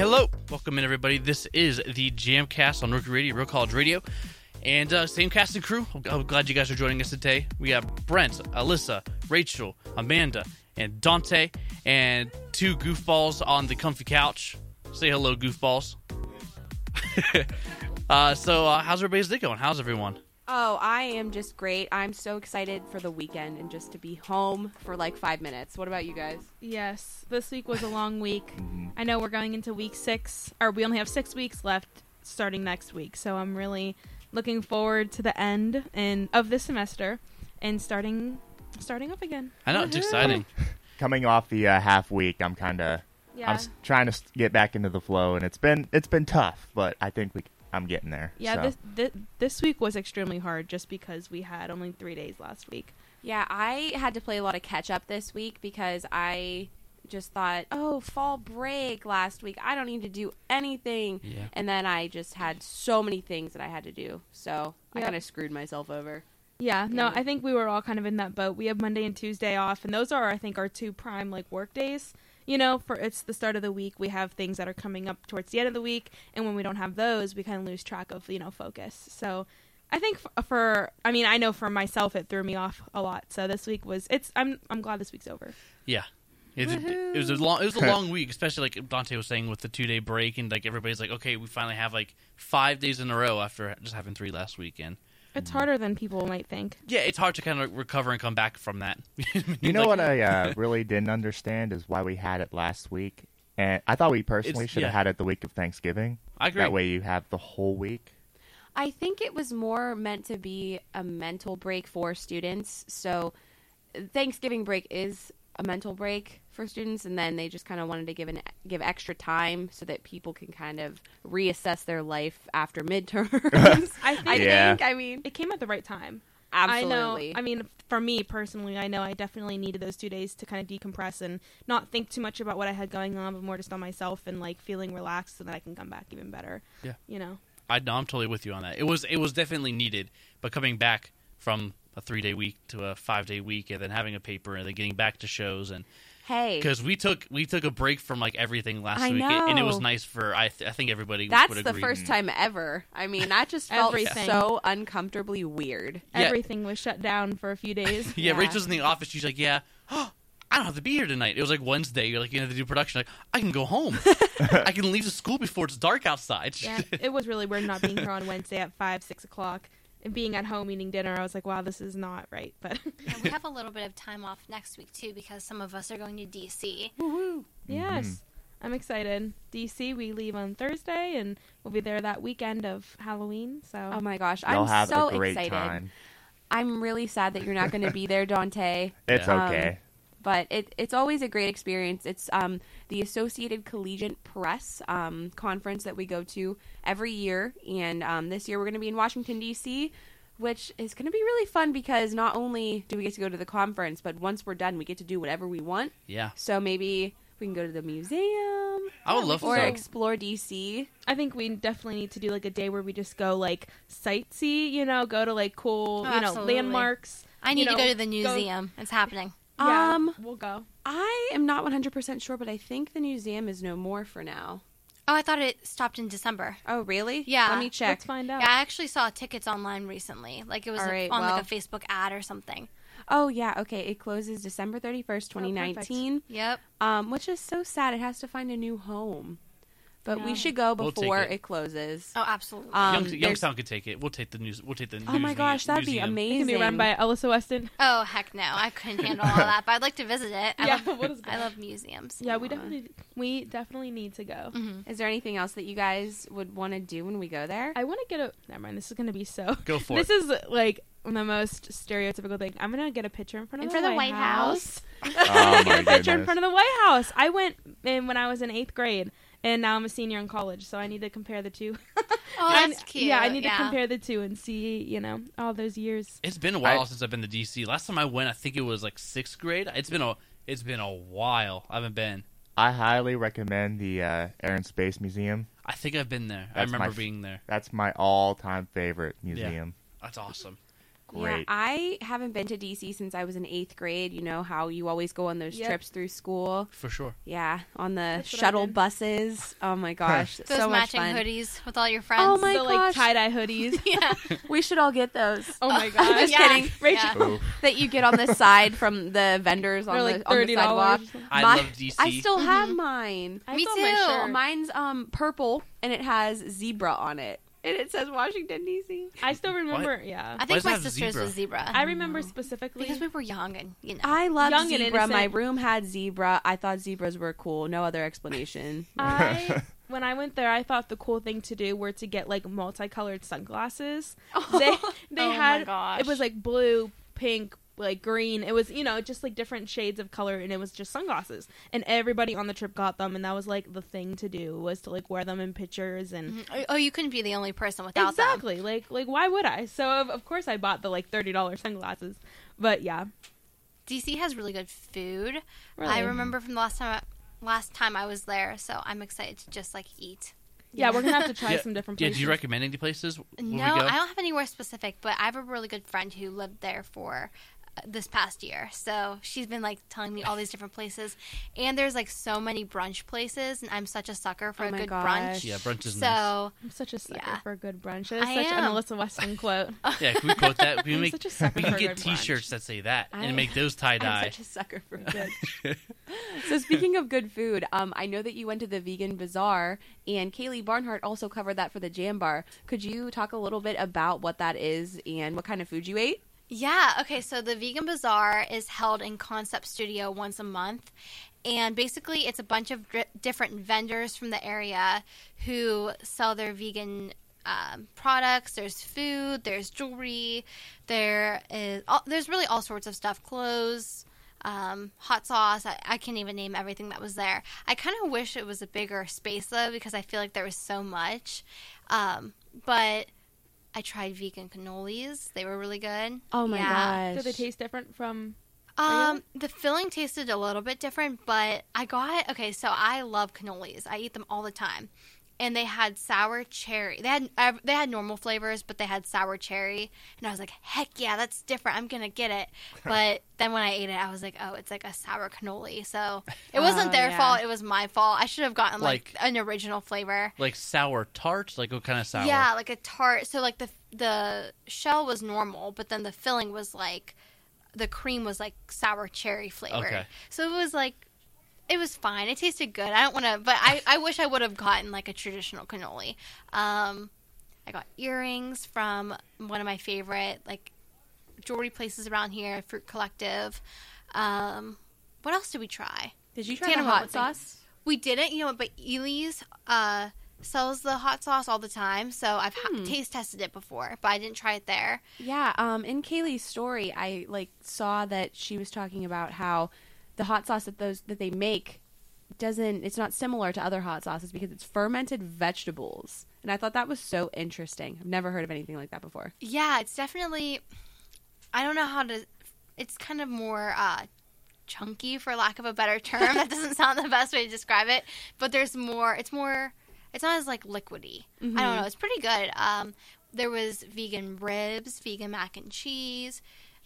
hello. Welcome in, everybody. This is the Jamcast on Rookie Radio, Real College Radio. And same cast and crew. I'm glad you guys are joining us today. We have Brent, Alyssa, Rachel, Amanda, and Dante, and two goofballs on the comfy couch. Say hello, goofballs. So how's everybody's day going? How's everyone? Oh, I am just great. I'm so excited for the weekend and just to be home for like 5 minutes. What about you guys? Yes, this week was a long week. I know we're going into week 6, or we only have 6 weeks left starting next week. So I'm really looking forward to the end of this semester and starting up again. I know, it's exciting. Coming off the half week, I'm trying to get back into the flow, and it's been tough, but I think I'm getting there. Yeah, so. this week was extremely hard just because we had only 3 days last week. Yeah, I had to play a lot of catch up this week because I just thought, oh, fall break last week. I don't need to do anything. Yeah. And then I just had so many things that I had to do. So I kind of screwed myself over. Yeah, no, I think we were all kind of in that boat. We have Monday and Tuesday off, and those are, I think, our 2 prime work days. You know, it's the start of the week. We have things that are coming up towards the end of the week, and when we don't have those, we kind of lose track of, focus. So I think I know for myself, it threw me off a lot. So this week I'm glad this week's over. Yeah. It was a long week, especially like Dante was saying with the 2-day break, and like everybody's like, okay, we finally have like 5 days in a row after just having 3 last weekend. It's harder than people might think. Yeah, it's hard to kind of recover and come back from that. You know what I really didn't understand is why we had it last week. And I thought we personally should have had it the week of Thanksgiving. I agree. That way you have the whole week. I think it was more meant to be a mental break for students. So Thanksgiving break is a mental break for students, and then they just kind of wanted to give extra time so that people can kind of reassess their life after midterms. I think it came at the right time. Absolutely. I mean, for me personally, I know I definitely needed those 2 days to kind of decompress and not think too much about what I had going on, but more just on myself and feeling relaxed so that I can come back even better. Yeah. I'm totally with you on that. It was definitely needed, but coming back from a 3-day week to a 5-day week and then having a paper and then getting back to shows and because we took a break from everything last week, and it was nice for I think everybody would agree. That's the first time ever. I mean, that just felt so uncomfortably weird. Yeah. Everything was shut down for a few days. Yeah, Rachel's in the office. She's like, I don't have to be here tonight. It was Wednesday. You're you have to do production. I can go home. I can leave the school before it's dark outside. Yeah, it was really weird not being here on Wednesday at 5, 6 o'clock. And being at home eating dinner, I was like, wow, this is not right. But yeah, we have a little bit of time off next week, too, because some of us are going to D.C. Woo-hoo. Yes. I'm excited. D.C., we leave on Thursday, and we'll be there that weekend of Halloween. So, oh, my gosh. You'll I'm so a great excited. Time. I'm really sad that you're not going to be there, Dante. It's okay. But it's always a great experience. It's the Associated Collegiate Press conference that we go to every year. And this year we're going to be in Washington, D.C., which is going to be really fun because not only do we get to go to the conference, but once we're done, we get to do whatever we want. Yeah. So maybe we can go to the museum. I would love to. Or explore D.C. I think we definitely need to do a day where we just go sightsee, go to cool, landmarks. I need to go to the museum. It's happening. Yeah, we'll go. I am not 100% sure, but I think the museum is no more for now. Oh, I thought it stopped in December. Oh, really? Yeah. Let me check. Let's find out. Yeah, I actually saw tickets online recently. It was on a Facebook ad or something. Oh, yeah. Okay. It closes December 31st, 2019. Yep. Which is so sad. It has to find a new home. But we should go before it closes. Oh, absolutely. Youngstown could take it. We'll take the news. Oh my gosh, that'd be amazing. It can be run by Alyssa Weston. Oh heck no, I couldn't handle all that. But I'd like to visit it. I love museums. Yeah, we definitely need to go. Mm-hmm. Is there anything else that you guys would want to do when we go there? I want to get never mind. This is going to be so. Go for it. This is the most stereotypical thing. I'm going to get a picture in front of the White House. Oh my a picture in front of the White House. I went in when I was in 8th grade. And now I'm a senior in college, so I need to compare the two. Oh, that's cute. Yeah, I need to compare the two and see, all those years. It's been a while since I've been to D.C. Last time I went, I think it was 6th grade. It's been a while. I haven't been. I highly recommend the Air and Space Museum. I think I've been there. I remember being there. That's my all-time favorite museum. Yeah, that's awesome. great. Yeah, I haven't been to DC since I was in 8th grade. You know how you always go on those trips through school. For sure. Yeah, on the shuttle buses. Oh my gosh, those so much matching fun. hoodies with all your friends. Oh my the, gosh, like tie-dye hoodies. Yeah. We should all get those. Oh my gosh. Just Yeah. kidding. Rachel. That you get on the side from the vendors on, They're like on the $30 sidewalk. or something. I My- love DC. I still have mine. I Me saw my too. shirt. Mine's purple and it has zebra on it. And it says Washington DC. I still remember. Yeah. I Why think does it my have sister's zebra? was zebra. I remember specifically because we were young and I love Young and zebra. My innocent. room had zebra. I thought zebras were cool. No other explanation. When I went there, I thought the cool thing to do were to get like multicolored sunglasses. Oh. They Oh my had gosh. it was like blue, pink, like green. It was just like different shades of color, and it was just sunglasses. And everybody on the trip got them, and that was like the thing to do was to like wear them in pictures and. Oh, you couldn't be the only person without Exactly. Like why would I? So of course I bought the like $30 sunglasses. But yeah. them. DC has really good food. Really? I remember from the last time I was there, so I'm excited to just like eat. Yeah, we're gonna have to try Yeah. some different Yeah, places. do you recommend any places? When No, we go? I don't have anywhere specific, but I have a really good friend who lived there for this past year. So she's been like telling me all these different places, and there's like so many brunch places, and I'm such a sucker for Oh a my good gosh. brunch. Yeah, brunch is nice. So I'm such a sucker Yeah. for a good brunch. That is I such a am. Melissa Weston quote. Yeah, can we quote that? We, I'm make, such a sucker we can for a get good brunch. T-shirts that say that I- and make those tie I'm dye. such a sucker for good. So speaking of good food, I know that you went to the Vegan Bazaar, and Kaylee Barnhart also covered that for the Jam Bar. Could you talk a little bit about what that is and what kind of food you ate? yeah, okay. So the Vegan Bazaar is held in Concept Studio once a month, and basically it's a bunch of different vendors from the area who sell their vegan products. There's food, there's jewelry, there's really all sorts of stuff, clothes, hot sauce. I can't even name everything that was there. I kind of wish it was a bigger space though, because I feel like there was so much. But I tried vegan cannolis. They were really good. Oh my Yeah. gosh. Do they taste different from? The filling tasted a little bit different, but so I love cannolis. I eat them all the time. And they had sour cherry. They had normal flavors, but they had sour cherry. And I was like, heck yeah, that's different. I'm going to get it. But then when I ate it, I was like, oh, it's like a sour cannoli. So it wasn't their yeah. fault. It was my fault. I should have gotten like Like- an original flavor. Like sour tart? Like what kind of sour? Yeah, like a tart. So like the shell was normal, but then the filling was like, the cream was like sour cherry flavored. Okay. So it was like, it was fine. It tasted good. I don't want to, but I wish I would have gotten like a traditional cannoli. I got earrings from one of my favorite like jewelry places around here, Fruit Collective. What else did we try? Did you try Tana the went hot with me. sauce? We didn't, but Ely's sells the hot sauce all the time, so I've taste tested it before, but I didn't try it there. Yeah, in Kaylee's story, I saw that she was talking about how the hot sauce that they make it's not similar to other hot sauces because it's fermented vegetables. And I thought that was so interesting. I've never heard of anything like that before. Yeah, it's definitely, I don't know how to, it's kind of more chunky, for lack of a better term. That doesn't sound the best way to describe it, but it's not as like liquidy. Mm-hmm. I don't know, it's pretty good. There was vegan ribs, vegan mac and cheese,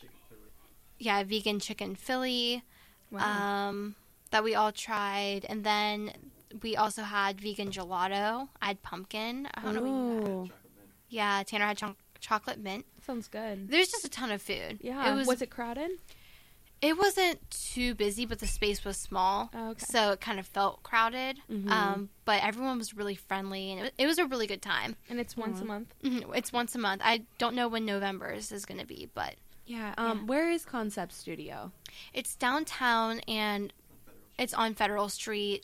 vegan chicken Philly. Wow. That we all tried, and then we also had vegan gelato. I had pumpkin. I don't know. Ooh. Yeah, Tanner had chocolate mint. Sounds good. There's just a ton of food. Yeah. was Was it crowded? It wasn't too busy, but the space was small, Oh, okay. so it kind of felt crowded. Mm-hmm. But everyone was really friendly, and it was a really good time. And it's once a month. It's once a month. I don't know when November's is going to be, but Yeah. Where is Concept Studio? it's downtown, and it's on Federal Street.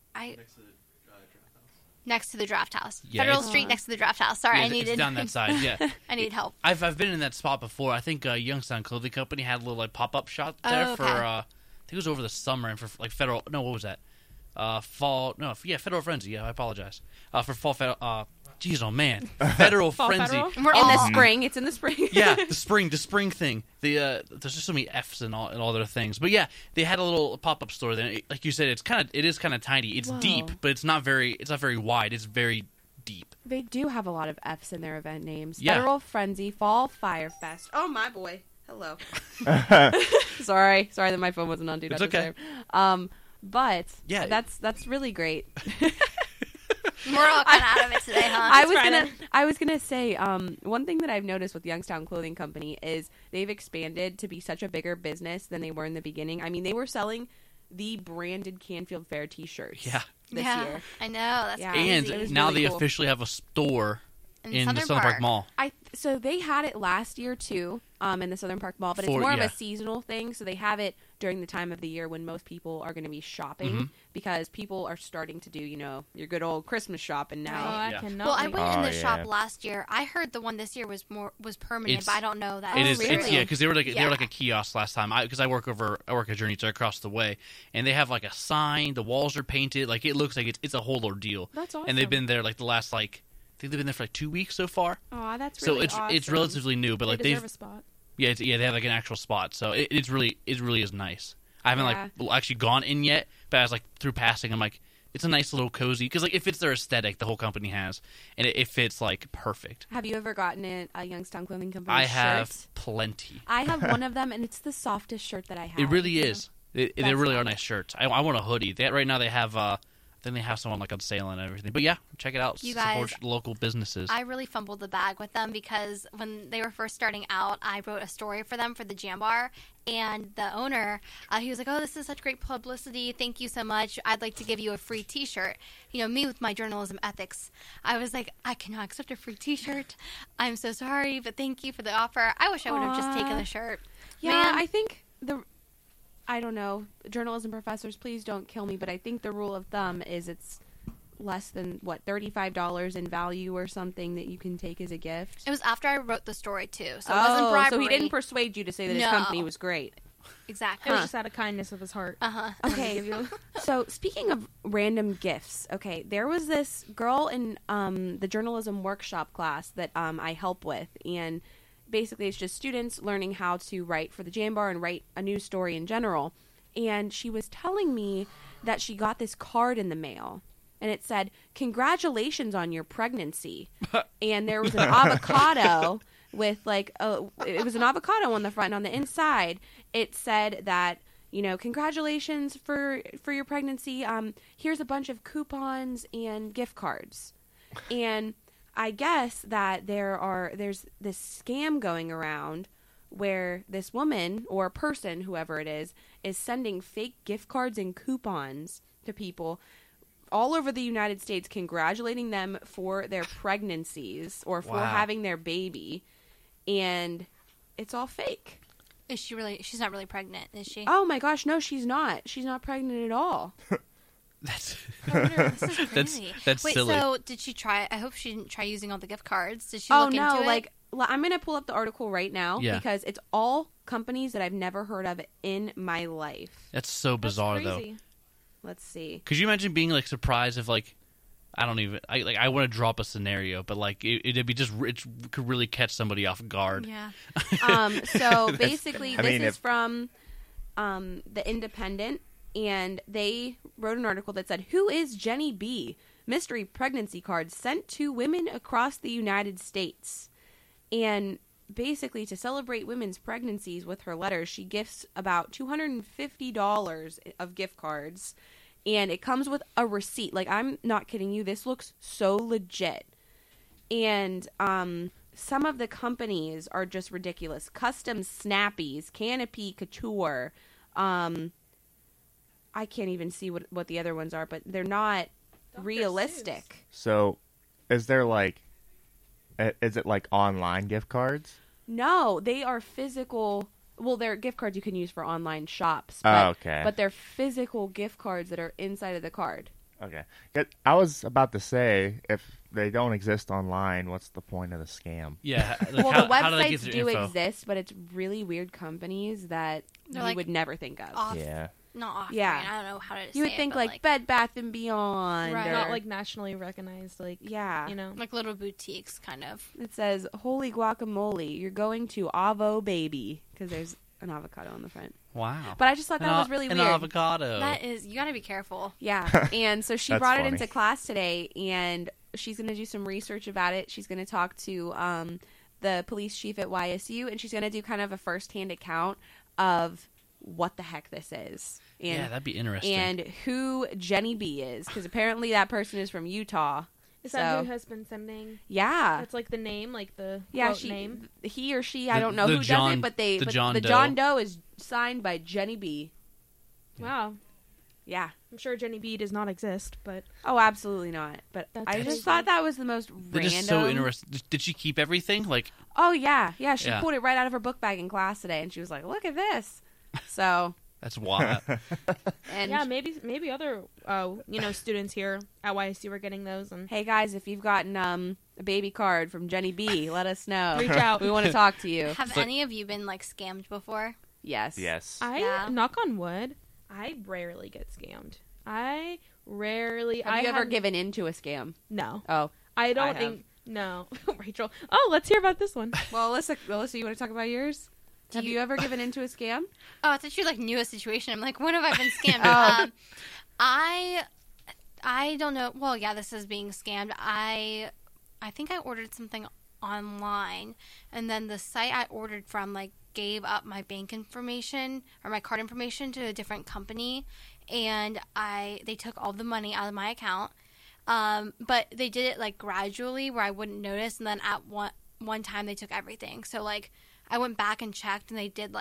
Next to the draft house. Yeah, Federal it's- Street next to the draft house. Sorry, Yeah, I needed. it's down that side. Yeah, I need help. I've been in that spot before. I think Youngstown Clothing Company had a little like pop up shop there Oh, for. okay. I think it was over the summer and for like federal. No, what was that? Fall. No, yeah, Federal Frenzy. Yeah, I apologize. For fall. Jeez, oh man, Federal Fall Frenzy. Federal? We're In all the spring. It's in the spring. Yeah, the spring thing. There's just so many F's and all their things. But yeah, they had a little pop up store there. Like you said, it is kind of tiny. It's Whoa. deep, but it's not very wide. It's very deep. They do have a lot of F's in their event names. Yeah. Federal Frenzy, Fall Fire Fest. Oh my boy. Hello. Sorry that my phone wasn't on Do Not It's okay. Disturb. But Yeah. that's really great. We're all kind of out of it today, huh? I was gonna say one thing that I've noticed with Youngstown Clothing Company is they've expanded to be such a bigger business than they were in the beginning. I mean, they were selling the branded Canfield Fair T-shirts. Yeah. This yeah, year. I know. That's Yeah. crazy. And It was now really they cool. officially have a store in the Southern Southern Park Mall. So they had it last year too, in the Southern Park Mall, but it's more of yeah. a seasonal thing. So they have it during the time of the year when most people are going to be shopping Mm-hmm. because people are starting to do, your good old Christmas shopping Oh, now. I Yeah. cannot. Well, I wait. went in Oh, the yeah. shop last year. I heard the one this year was permanent, It's- but I don't know that. It is, really? it's, yeah, because they were like Yeah. a kiosk last time. Because I work at Journey, so across the way, and they have like a sign. The walls are painted. Like it looks like it's a whole ordeal. That's awesome. And they've been there like the last I think they've been there for like 2 weeks so far. Oh, that's So really it's awesome. relatively new, but They like deserve they've a spot. yeah they have like an actual spot. So it really is nice. I haven't actually gone in yet, but I was like through passing. I'm like, it's a nice little cozy because like it fits their aesthetic the whole company has, and it fits like perfect. Have you ever gotten a Youngstown Clothing Company I shirt? have plenty. I have one of them, and it's the softest shirt that I have. It really is. They That's really are fun. nice shirts. I want a hoodie. Right now they have I think they have someone like on sale and everything. But yeah, check it out. You Support guys- local businesses. I really fumbled the bag with them because when they were first starting out, I wrote a story for them for the Jam Bar, and the owner, he was like, "Oh, this is such great publicity. Thank you so much. I'd like to give you a free T-shirt." Me with my journalism ethics, I was like, "I cannot accept a free T-shirt. I'm so sorry, but thank you for the offer. I wish I would have just taken the shirt." Yeah, Man. I think I don't know, journalism professors, please don't kill me, but I think the rule of thumb is it's less than $35 in value or something that you can take as a gift. It was after I wrote the story too, so it wasn't bribery. so he didn't persuade you to say that his No. company was great. exactly. It was just out of kindness of his heart. Okay. So speaking of random gifts, okay, there was this girl in the journalism workshop class that I help with, and basically it's just students learning how to write for the Jam Bar and write a news story in general. And she was telling me that she got this card in the mail, and it said, "Congratulations on your pregnancy." And there was an avocado with it was an avocado on the front, and on the inside it said that, congratulations for your pregnancy. Here's a bunch of coupons and gift cards. And I guess that there's this scam going around where this woman or person, whoever it is sending fake gift cards and coupons to people all over the United States, congratulating them for their pregnancies or for Wow. having their baby, and it's all fake. Is she really? She's not really pregnant, is she? Oh my gosh, no, she's not. She's not pregnant at all. That's This is crazy. that's Wait, silly. so did she try? I hope she didn't try using all the gift cards. Did she Oh look no, into it? I'm going to pull up the article right now Yeah. because it's all companies that I've never heard of in my life. That's so bizarre That's though. crazy. Let's see. Could you imagine being like surprised if like I want to drop a scenario, but like it'd be just it could really catch somebody off guard. Yeah. So basically, I this mean, is from the Independent, and they wrote an article that said, "Who is Jenny B? Mystery pregnancy card sent to women across the United States." And basically, to celebrate women's pregnancies with her letters, she gifts about $250 of gift cards, and it comes with a receipt. Like, I'm not kidding you. This looks so legit. And some of the companies are just ridiculous. Custom Snappies, Canopy Couture. I can't even see what the other ones are, but they're not realistic. So, is there is it like online gift cards? No, they are physical. Well, they're gift cards you can use for online shops. But, Oh, okay. But they're physical gift cards that are inside of the card. Okay. I was about to say, if they don't exist online, what's the point of the scam? Yeah. Like, Well, how do they the get websites their do info? exist, but it's really weird companies that They're you like would never think of. Off. Yeah. Not off. Yeah. Brand. I don't know how to say You would it, think but like Bed Bath and Beyond. Right. or- Not like nationally recognized, yeah. like little boutiques, kind of. It says, "Holy guacamole, you're going to Avo Baby," because there's an avocado on the front. Wow. But I just thought that was really an weird. avocado. That is, you got to be careful. Yeah, and so she That's brought it funny. into class today, and she's going to do some research about it. She's going to talk to the police chief at YSU, and she's going to do kind of a first-hand account of what the heck this is. And, yeah, that'd be interesting. And who Jenny B is, because apparently that person is from Utah. Is that who has been sending? Yeah. That's like the name, like the name? He or she, I don't know who does it, but the John Doe is signed by Jenny B. Wow. Yeah. I'm sure Jenny B does not exist, but... Oh, absolutely not. But I just thought that was the most random... Just so interesting. Did she keep everything? Oh, yeah. Yeah, she pulled it right out of her book bag in class today, and she was like, look at this. So... That's wild. And yeah, maybe other students here at YSU were getting those. And hey guys, if you've gotten a baby card from Jenny B, let us know. Reach out. We want to talk to you. Have any of you been scammed before? Yes. Knock on wood, I rarely get scammed. Have you ever given into a scam? No. Oh, I don't think. No, Rachel. Oh, let's hear about this one. Well, Alyssa, you want to talk about yours? Have you ever given into a scam? Oh, I thought you knew a situation. I'm like, when have I been scammed? I don't know. Well, yeah, this is being scammed. I think I ordered something online, and then the site I ordered from gave up my bank information or my card information to a different company, and they took all the money out of my account. But they did it gradually where I wouldn't notice, and then at one time they took everything. So I went back and checked, and they did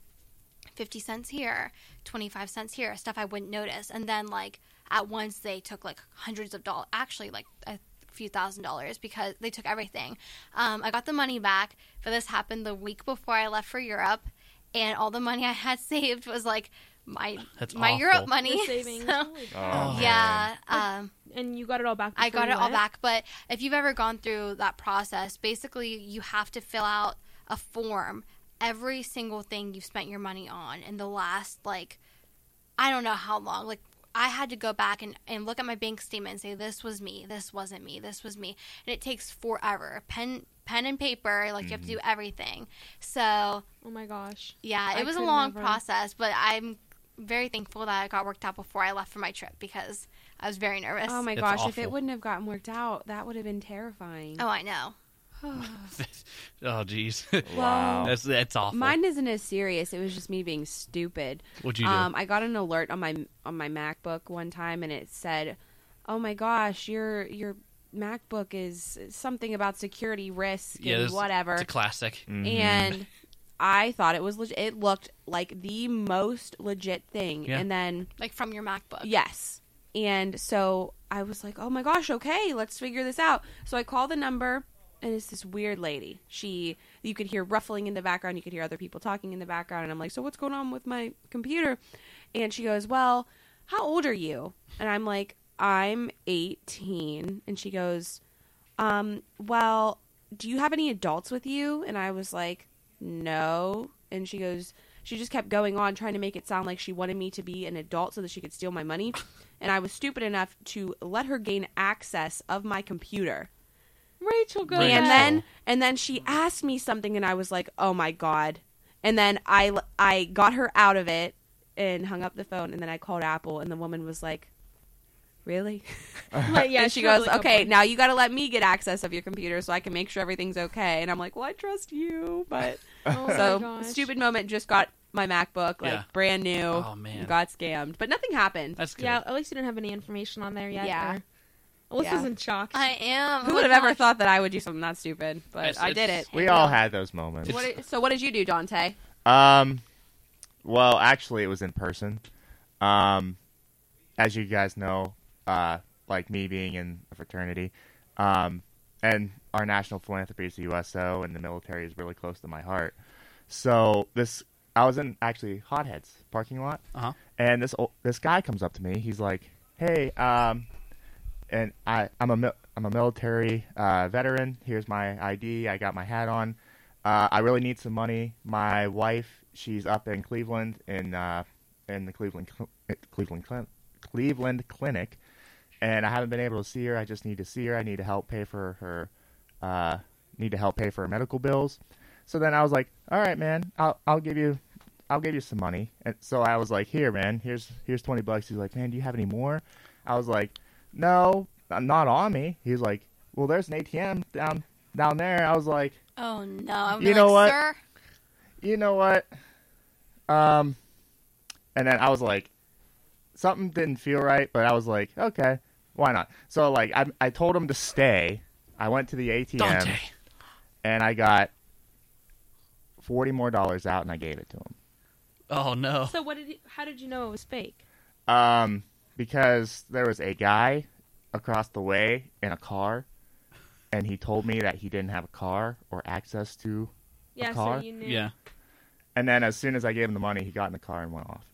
50 cents here, 25 cents here, stuff I wouldn't notice. And then at once they took hundreds of dollars, actually a few $1,000s because they took everything. I got the money back, but this happened the week before I left for Europe, and all the money I had saved was my Europe money. Savings. So, Oh, yeah. And you got it all back. I got it all back. But if you've ever gone through that process, basically you have to fill out a form every single thing you've spent your money on in the last I don't know how long. I had to go back and look at my bank statement and say, this was me, this wasn't me, this was me. And it takes forever. Pen and paper, you have to do everything. So oh my gosh. Yeah, it was a long process, but I'm very thankful that it got worked out before I left for my trip because I was very nervous. Oh my It's gosh, awful. if it wouldn't have gotten worked out, that would have been terrifying. Oh, I know. Oh, jeez. Wow. That's awful. Mine isn't as serious. It was just me being stupid. What'd you do? I got an alert on my MacBook one time, and it said, "Oh my gosh, your MacBook is something about security risk and whatever." It's a classic. Mm-hmm. And I thought it was legit. It looked like the most legit thing. Yeah. And then From your MacBook. yes. And so I was like, "Oh my gosh, okay, let's figure this out." So I call the number. And it's this weird lady. You could hear ruffling in the background. You could hear other people talking in the background. And I'm like, so what's going on with my computer? And she goes, well, how old are you? And I'm like, I'm 18. And she goes, well, do you have any adults with you? And I was like, no. And she goes, she just kept going on trying to make it sound like she wanted me to be an adult so that she could steal my money. And I was stupid enough to let her gain access of my computer. Rachel, go And ahead. then she asked me something, and I was like, "Oh my god!" And then I got her out of it and hung up the phone. And then I called Apple, and the woman was like, "Really?" Yeah, and she goes, "Okay, now you got to let me get access of your computer so I can make sure everything's okay." And I'm like, "Well, I trust you," but Oh so my gosh. stupid moment. Just got my MacBook Yeah. brand new. Oh, man. Got scammed, but nothing happened. That's good. Yeah, at least you didn't have any information on there yet. Yeah. or- Alyssa's Yeah. in shock. I am. Who Oh would have my ever gosh. thought that I would do something that stupid? But I did it. We all had those moments. So what did you do, Dante? Well, actually, it was in person. As you guys know, me being in a fraternity, and our national philanthropy is the USO, and the military is really close to my heart. So I was in actually Hotheads parking lot, and this guy comes up to me. He's like, "Hey, and I'm a military veteran. Here's my ID. I got my hat on. I really need some money. My wife, she's up in Cleveland in the Cleveland Clinic, and I haven't been able to see her. I just need to see her. I need to help pay for her. Need to help pay for her medical bills." So then I was like, "All right, man. I'll give you some money." And so I was like, "Here, man. Here's $20." He's like, "Man, do you have any more?" I was like, "No, not on me. He was like, well, there's an ATM down there. I was like, Oh no! I'm You know what? Sir? you know what? And then I was like, something didn't feel right, but I was like, okay, why not? So like, I told him to stay. I went to the ATM Dante. and I got $40 more out, and I gave it to him. Oh no. So how did you know it was fake? Because there was a guy across the way in a car, and he told me that he didn't have a car or access to Yeah, a car. so you knew. Yeah. And then as soon as I gave him the money, he got in the car and went off.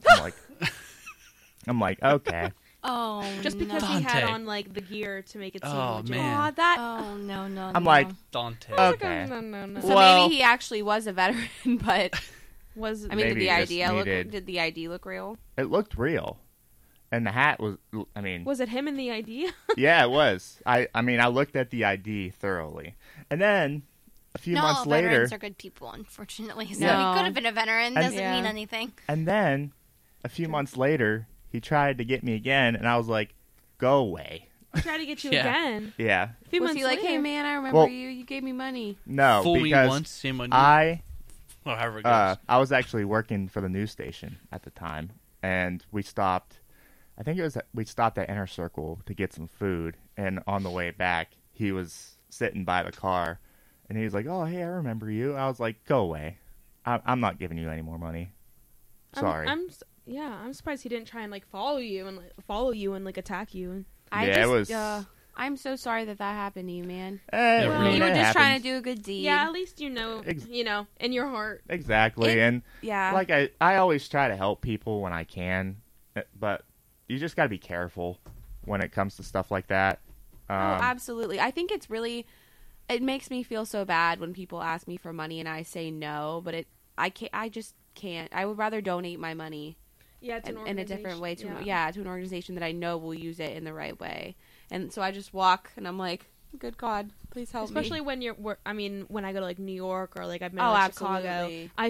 I'm like, okay. Oh, Just because no. he had Dante. on like the gear to make it seem Oh, legit. man. Aw, that. Oh no! I'm like, Dante. okay. No. So Well- maybe he actually was a veteran, but Was I mean, Maybe did the ID look real? It looked real. And the hat was, I mean, was it him in the ID? yeah, it was. I mean, I looked at the ID thoroughly. And then a few Not months all later, veterans are good people, unfortunately. So No. he could have been a veteran. And- Doesn't Yeah. mean anything. and then a few months later, he tried to get me again, and I was like, go away. I tried to get you Yeah. again. Yeah. A few Was months he like, later. hey man, I remember Well- you. You gave me money. No, Fool me because once, shame on you. I However it goes. I was actually working for the news station at the time, and we stopped. I think we stopped at Inner Circle to get some food, and on the way back, he was sitting by the car, and he was like, "Oh, hey, I remember you." I was like, "Go away. I'm not giving you any more money. Sorry." I'm surprised he didn't try and like follow you and like attack you. Yeah, it was- I'm so sorry that happened to you, man. Eh, Well, I mean, You were it just trying happens. to do a good deed. Yeah, at least you know, Ex- in your heart. Exactly, and Yeah. like I always try to help people when I can, but you just got to be careful when it comes to stuff like that. Oh, absolutely. I think it makes me feel so bad when people ask me for money and I say no, but I just can't. I would rather donate my money Yeah, it's in a different way to an organization that I know will use it in the right way. And so I just walk and I'm like, good God, please help Especially me. when when I go to like New York or like I've been to Oh, like, Chicago, absolutely. I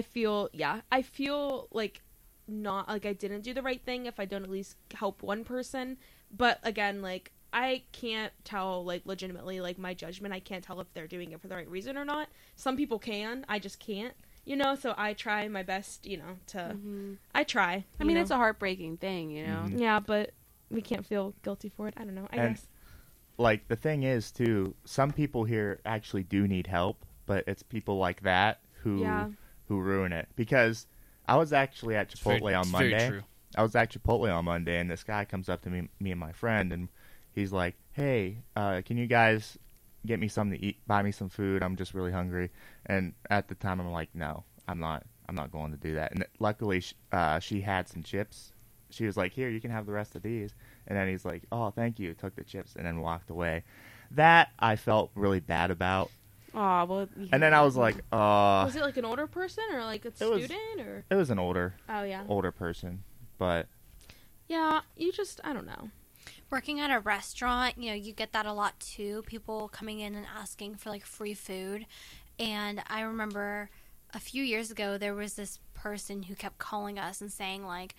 feel like not like I didn't do the right thing if I don't at least help one person. But again, like I can't tell like legitimately like my judgment. I can't tell if they're doing it for the right reason or not. Some people can, I just can't. So I try my best, to I try. I mean, it's a heartbreaking thing, you know? Mhm. yeah, but we can't feel guilty for it. I don't know. I And- guess. Like the thing is too, some people here actually do need help, but it's people like that who Yeah. ruin it. Because I was actually at Chipotle on it's Monday. very true. I was at Chipotle on Monday, and this guy comes up to me and my friend, and he's like, "Hey, can you guys get me something to eat? Buy me some food. I'm just really hungry." And at the time, I'm like, "No, I'm not going to do that." And luckily, she had some chips. She was like, "Here, you can have the rest of these." And then he's like, "Oh, thank you." Took the chips and then walked away. That I felt really bad about. Oh, well. And then I was like, Was it like an older person or like a was- student or? it was an older Oh yeah. person, but Yeah, I don't know. Working at a restaurant, you get that a lot too. People coming in and asking for like free food. And I remember a few years ago, there was this person who kept calling us and saying like,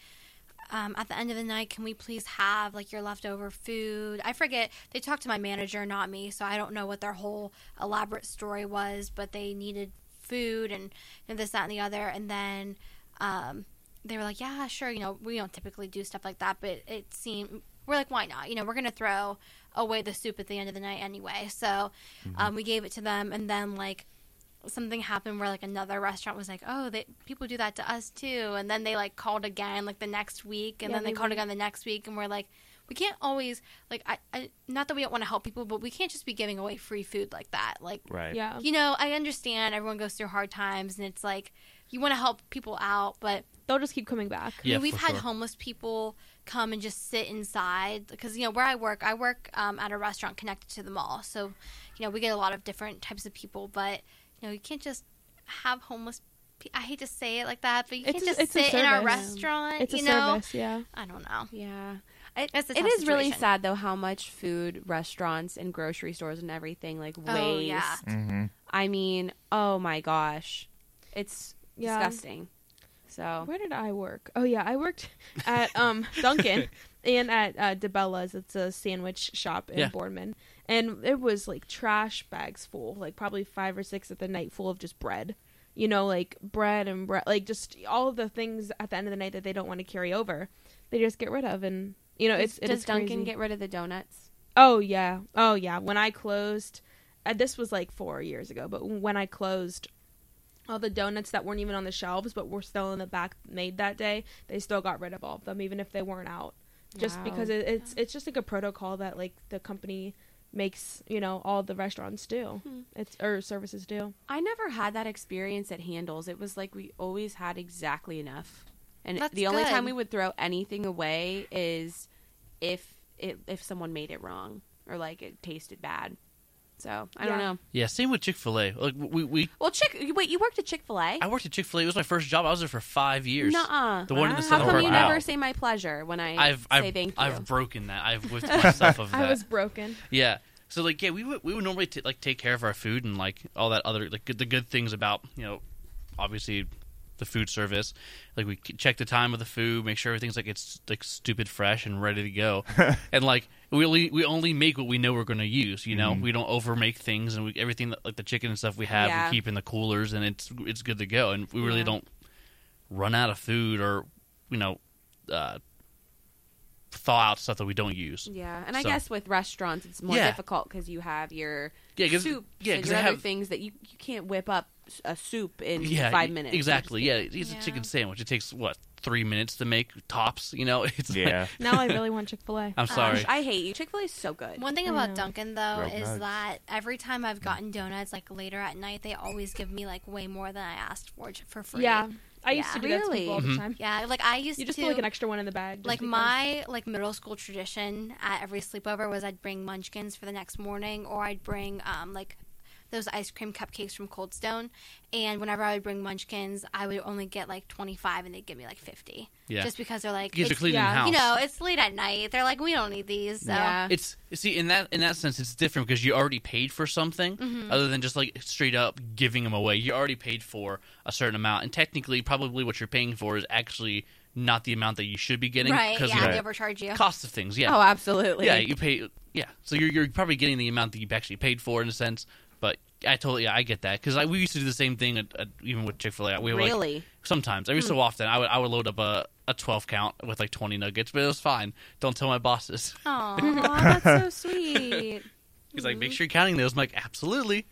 at the end of the night, can we please have like your leftover food? I forget. They talked to my manager, not me, so I don't know what their whole elaborate story was, but they needed food and this, that, and the other. And then they were like, yeah, sure. We don't typically do stuff like that, but it seemed, we're like, why not? We're going to throw away the soup at the end of the night anyway. So we gave it to them, and then like something happened where like another restaurant was like, oh, people do that to us too, and then they like called again like the next week, and Yeah, then they they called would. again the next week, and we're like, we can't always like I not that we don't want to help people, but we can't just be giving away free food like that. Like, right. Yeah. I understand everyone goes through hard times, and it's like you want to help people out, but They'll just keep coming back. Yeah, we've for had sure. homeless people come and just sit inside because where I work at a restaurant connected to the mall, so we get a lot of different types of people, but you can't just have homeless. I hate to say it like that, but you can't just it's a sit in our service. restaurant. It's a service, yeah. I don't know. Yeah. It's a It tough is really situation. sad, though, how much food restaurants and grocery stores and everything, like, waste. Oh, yeah. Mm-hmm. I mean, oh my gosh. It's Yeah. disgusting. So Where did I work? Oh yeah, I worked at Dunkin' and at DeBella's. It's a sandwich shop in Yeah. Boardman, and it was like trash bags full, like probably 5 or 6 at the night, full of just bread. You know, like bread, like just all of the things at the end of the night that they don't want to carry over, they just get rid of, and you know, does it's Dunkin' crazy. get rid of the donuts? Oh yeah. When I closed, this was like 4 years ago, but when I closed, all the donuts that weren't even on the shelves but were still in the back made that day, they still got rid of all of them, even if they weren't out. Just Wow. because it's just like a protocol that like the company makes, you know, all the restaurants do. It's or services do. I never had that experience at Handles. It was like we always had exactly enough. And That's the only good. time we would throw anything away is if someone made it wrong or like it tasted bad. So I don't Yeah. know. Yeah, same with Chick-fil-A. Like we Well, wait, you worked at Chick-fil-A? I worked at Chick-fil-A. It was my first job. I was there for 5 years. Nuh-uh. The one in the Wow. How Southern come Park you Mall. never say my pleasure when I I've say thank you? I've broken that. I've whipped myself of that. I was broken. Yeah. So like we would normally take care of our food and like all that other like the good things about, you know, obviously the food service. Like we check the time of the food, make sure everything's like it's like stupid fresh and ready to go. And like we only make what we know we're going to use, you know. We don't over make things, and everything that, like the chicken and stuff we have Yeah. we keep in the coolers, and it's good to go, and we really don't run out of food or, you know, thaw out stuff that we don't use. Yeah, and I So- guess with restaurants it's more Yeah. difficult because you have your Yeah, 'cause- soup yeah, and 'cause your they other have- things that you can't whip up a soup in Yeah, 5 minutes. You exactly. just Yeah, can't. it's a Yeah. chicken sandwich. It takes what 3 minutes to make tops. You know, it's like, Yeah. Now I really want Chick-fil-A. I'm sorry. Gosh, I hate you. Chick-fil-A is so good. One thing I about know. Dunkin' though Grilled is nuts. that every time I've gotten donuts like later at night, they always give me like way more than I asked for free. Yeah, I used Yeah. to do that to Really? people all the Mhm. time. Yeah, like I used You just to put like an extra one in the bag. just like because. my like middle school tradition at every sleepover was I'd bring munchkins for the next morning, or I'd bring like those ice cream cupcakes from Cold Stone, and whenever I would bring munchkins I would only get like 25 and they'd give me like 50. Yeah. Just because they're like, Kids are it's- cleaning yeah, house. you know, it's late at night, they're like, we don't need these, so Yeah. It's see in that sense it's different because you already paid for something Mm-hmm. other than just like straight up giving them away. You already paid for a certain amount, and technically probably what you're paying for is actually not the amount that you should be getting right, because yeah, of they the overcharge you. cost of things. Yeah, Oh, absolutely. yeah, you pay. Yeah, so you're probably getting the amount that you actually paid for in a sense. But I get that because we used to do the same thing even with Chick-fil-A. We were like, Really? sometimes every so often I would load up a 12 count with like 20 nuggets, but it was fine. Don't tell my bosses. Aw. Aw, that's so sweet. He's like, make sure you're counting those. I'm like, absolutely.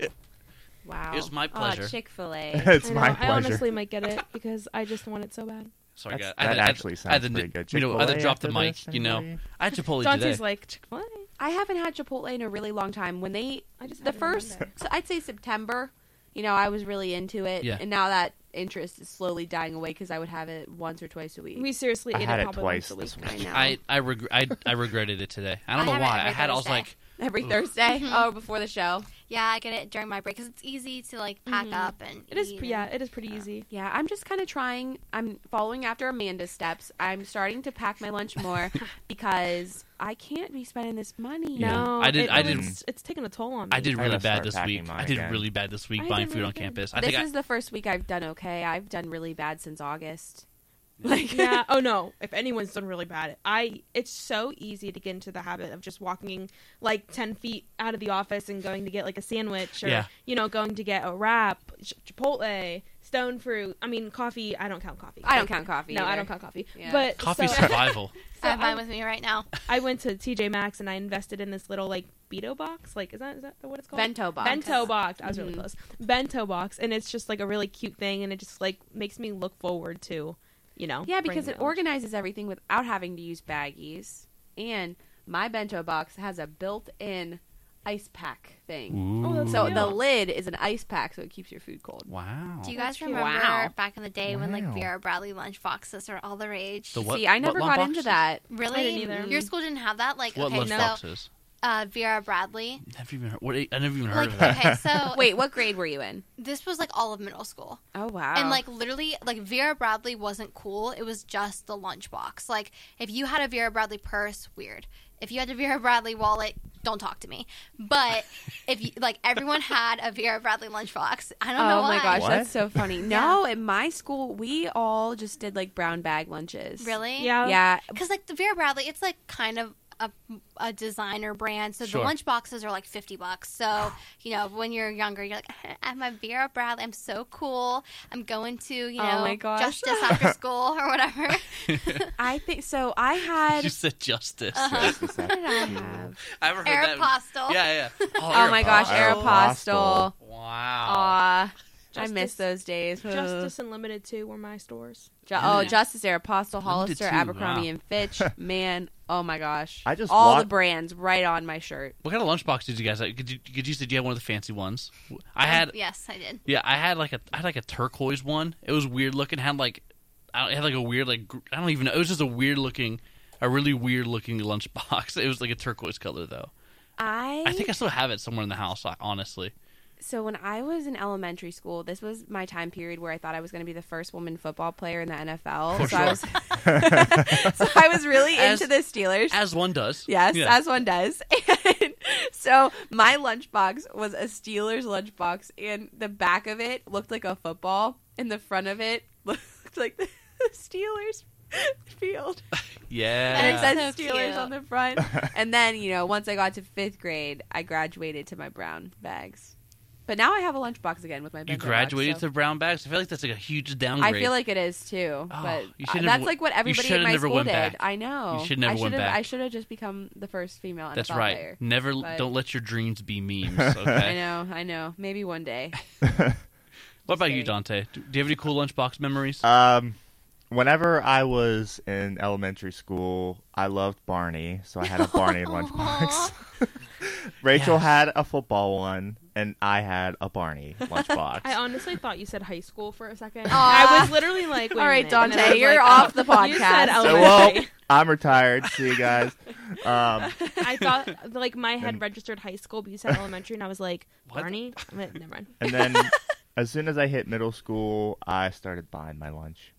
Wow. It's my pleasure. Chick-fil-A. It's I know, my I pleasure. honestly might get it because I just want it so bad. Sorry, That's- guys. that actually I had sounds to, pretty good. You know, I had to Chick-fil-A drop the after mic. this, You know, anybody? I had Chipotle Dante's today. like Chick-fil-A. I haven't had Chipotle in a really long time. When they I just the had it on first, Monday. so I'd say September. You know, I was really into it, Yeah. and now that interest is slowly dying away because I would have it once or twice a week. We seriously I ate had it it probably twice once a week. this week. I know. I regretted it today. I don't I know have it why. every I had. I was Thursday. like, Every Ooh. Thursday. Oh, before the show. Yeah, I get it during my break because it's easy to like pack up and It is, eat yeah, and- it is pretty easy. Yeah, I'm just kind of trying. I'm following after Amanda's steps. I'm starting to pack my lunch more because I can't be spending this money. Yeah. No, I did- It's taken a toll on me. I did I really gotta bad start this packing week. mine I did again. really bad this week I buying did food really on good. campus. I This think is the first week I've done okay. I've done really bad since August. Like, Yeah. Oh no. If anyone's done really bad, it's so easy to get into the habit of just walking like 10 feet out of the office and going to get like a sandwich or Yeah. going to get a wrap, Chipotle, stone fruit. I mean, coffee. I don't count coffee. I don't count coffee. No, I either. don't count coffee. Yeah. But coffee so, survival. I have I- mine with me right now. I went to TJ Maxx and I invested in this little like Beto box. Like, is that what it's called? Bento box. Bento box. I was really Mhm. close. Bento box, and it's just like a really cute thing, and it just like makes me look forward to, Yeah, because bringing it my lunch. organizes everything without having to use baggies. And my bento box has a built-in ice pack thing. Oh, that's So cute. the lid is an ice pack, so it keeps your food cold. Wow. Do you That's guys cute. remember Wow. back in the day when like Wow. Vera Bradley lunch boxes are all the rage? The what? See, I never what lunch got into boxes? that. Really? I didn't either. Your school didn't have that? Like, What okay, lunch so boxes? Vera Bradley. Never even heard, I never even heard of that. Okay, so Wait, what grade were you in? this was like all of middle school. Oh wow. And like literally, like Vera Bradley wasn't cool. It was just the lunchbox. Like if you had a Vera Bradley purse, weird. If you had a Vera Bradley wallet, don't talk to me. But if you like, everyone had a Vera Bradley lunchbox. I don't know Oh why. my gosh, What? that's so funny. No, in my school we all just did like brown bag lunches. Really? Yeah. Yeah. Because like the Vera Bradley, it's like kind of a designer brand, so Sure. the lunch boxes are like $50. So when you're younger, you're like, I'm a Vera Bradley. I'm so cool. I'm going to my gosh. Justice after school or whatever. I think so. I had You said justice. Yes, is that what did I cute? have? I haven't heard that. Aeropostale. Yeah. Oh my gosh, Aeropostale. Aeropostale. Wow. Aw. I Justice- miss those days. Justice and Limited 2 were my stores. Justice, Aeropostale, Limited Hollister, too, Abercrombie wow. and Fitch. Man, oh my gosh. I just all the walked- brands right on my shirt. What kind of lunchbox did you guys have? Did you said you had one of the fancy ones? I had. Yes, I did. Yeah, I had like a turquoise one. It was weird looking. It had like a weird I don't even know. It was just a really weird looking lunchbox. It was like a turquoise color though. I think I still have it somewhere in the house. Honestly. So when I was in elementary school, this was my time period where I thought I was going to be the first woman football player in the NFL. For so I sure. was, so I was really As- into the Steelers. As one does. Yes, Yeah. as one does. And so my lunchbox was a Steelers lunchbox, and the back of it looked like a football, and the front of it looked like the Steelers field. Yeah. And it says That's so Steelers cute. on the front. And then, once I got to 5th grade, I graduated to my brown bags. But now I have a lunchbox again with my You bento graduated box, so- to brown bags. I feel like that's like a huge downgrade. I feel like it is too, but you should that's never- like what you everybody should in have my never school went did. back. I know. You should never went back. I should have just become the first female NFL That's right. player. Never. But- Don't let your dreams be memes. Okay. I know. Maybe one day. What about you, kidding. Dante? Do you have any cool lunchbox memories? Whenever I was in elementary school, I loved Barney, so I had a Barney lunchbox. Rachel Yes. had a football one, and I had a Barney lunchbox. I honestly thought you said high school for a second. Aw. I was literally like, wait All a right, minute. And then I Dante, was you're like, off oh, the podcast. You said So, well, elementary. I'm retired. See you guys. I thought, like, my head And- registered high school, but you said elementary, and I was like, What? Barney? I'm like, never mind. And then, as soon as I hit middle school, I started buying my lunch.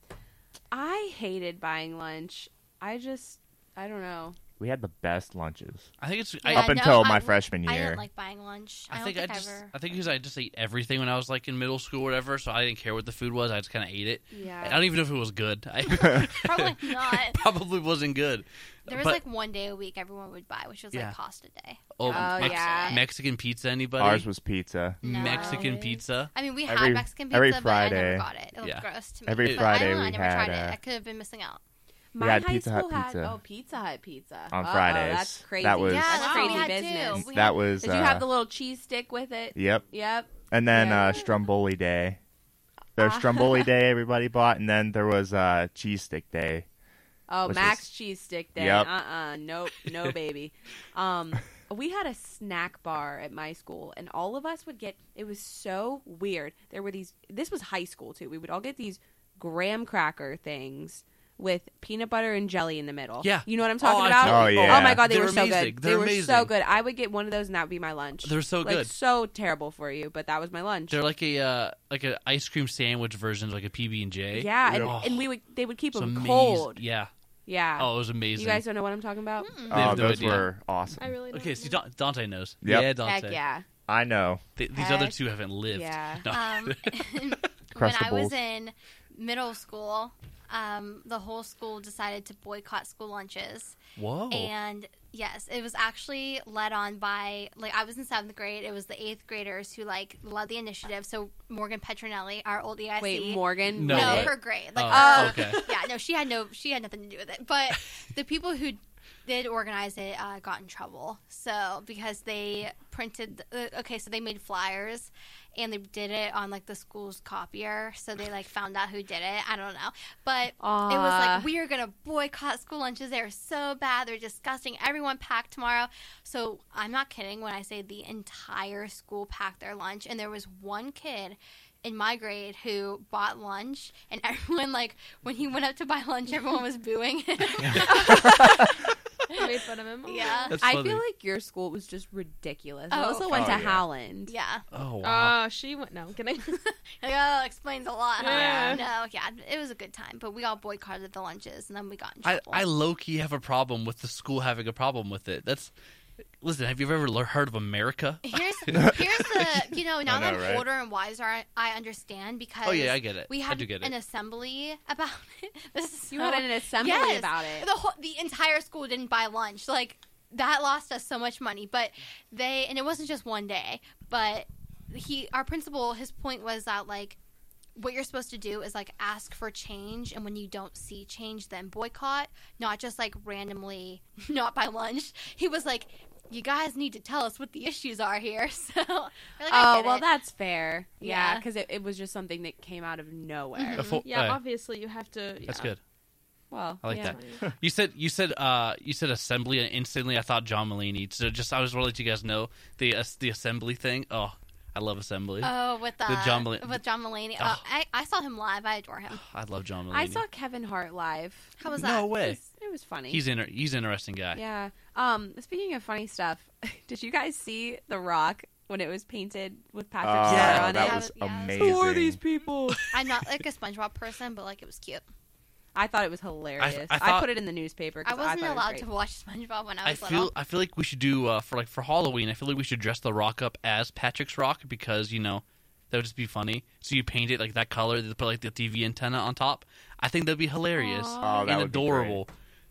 I hated buying lunch. I don't know. We had the best lunches. I think it's. Yeah, Up until my I- freshman I year. didn't like buying lunch. I don't think think I just. ever. I think because I just ate everything when I was like in middle school or whatever, so I didn't care what the food was. I just kind of ate it. I Yeah. don't even know if it was good. Probably not. Probably wasn't good. There was But- like one day a week everyone would buy, which was Yeah. like pasta day. Oh, yeah. Mexican pizza. Anybody? Ours was pizza. No. Mexican pizza. I mean, we Every- had Mexican pizza, every but I Friday. never got it. It looked Yeah. gross to me. Every But Friday I don't know, we I never had, tried it. I could have been missing out. My had high Pizza Hut school had pizza. Pizza Hut pizza On Uh-oh, Fridays. That's crazy. That was- Yeah, that's that's what we crazy had business. too. We That had- was. Did you have the little cheese stick with it? Yep. Yep. And then Yeah. Stromboli Day. There was Ah. Stromboli Day everybody bought, and then there was Cheese Stick Day. Oh, Which Max was- cheese stick day. Yep. Nope, no baby. We had a snack bar at my school, and all of us would get. It was so weird. There were these. This was high school too. We would all get these graham cracker things with peanut butter and jelly in the middle. Yeah. You know what I'm talking I about? totally- Oh, yeah. Oh my god, they They're were so amazing. good. They're They were amazing. so good. I would get one of those, and that would be my lunch. They're so Like, good. so terrible for you, but that was my lunch. They're like a ice cream sandwich version, like a PB and J. Yeah, and, Oh, and they would keep it's them amazing. cold. Yeah. Yeah. Oh, it was amazing. You guys don't know what I'm talking about? They have Oh, no those idea. were awesome. I really don't Okay, see, know. Dante knows. Yep. Yeah, Dante. Heck yeah. I know. These other Heck two haven't lived. yeah. No. When I was Crustables. in middle school, the whole school decided to boycott school lunches. Whoa. And yes, it was actually led on by, like, I was in 7th grade. It was the 8th graders who, like, led the initiative. So Morgan Petronelli, our old EIC. Wait, Morgan? No No, way. her grade. Like, Oh, okay. yeah, no, she had nothing to do with it. But the people who did organize it got in trouble. So because they printed, so they made flyers and they did it on like the school's copier. So they like found out who did it. I don't know, but it was like, we are gonna boycott school lunches. They're so bad. They're disgusting. Everyone pack tomorrow. So I'm not kidding when I say the entire school packed their lunch, and there was one kid in my grade who bought lunch, and everyone, like, when he went up to buy lunch, everyone was booing him. Made fun of him. Yeah. That's I funny. feel like your school was just ridiculous. Oh, Melissa went oh, to yeah. Howland. Yeah. Oh wow. She went. No, can I? Like, oh, explains a lot. Huh? Yeah. No, yeah, it was a good time, but we all boycotted the lunches, and then we got in I trouble. low key have a problem with the school having a problem with it. Listen. Have you ever heard of America? Here's the now I that know, I'm right? older and wiser, I understand because Oh yeah, I get it. we I had do get an it. assembly about it. This is You so- had an assembly Yes. about it. The entire school didn't buy lunch. Like that lost us so much money. But and it wasn't just one day. But our principal, his point was that like what you're supposed to do is like ask for change, and when you don't see change, then boycott, not just like randomly not buy lunch. He was like, you guys need to tell us what the issues are here. So, we're like, I Oh, get well, it. that's fair. Yeah, Yeah. because it was just something that came out of nowhere. Yeah, obviously you have to. That's yeah. good. Well, I like yeah. that. You said assembly, and instantly I thought John Mulaney. So I just want to let you guys know the assembly thing. Oh, I love assembly. Oh, with John Mulaney. with John Mulaney. Oh. I saw him live. I adore him. I love John Mulaney. I saw Kevin Hart live. How was No that? way. It was funny. He's an interesting guy. Yeah. Speaking of funny stuff, did you guys see The Rock when it was painted with Patrick Oh, Star on that it? was Yes. amazing. Who are these people? I'm not like a SpongeBob person, but like it was cute. I thought it was hilarious. I I, thought- put it in the newspaper. 'cause I wasn't thought it was allowed great. to watch SpongeBob when I I was feel little. I feel like we should do for Halloween. I feel like we should dress the Rock up as Patrick's Rock because that would just be funny. So you paint it like that color, they put like the TV antenna on top. I think that'd be hilarious Aw. Oh, that and would be adorable.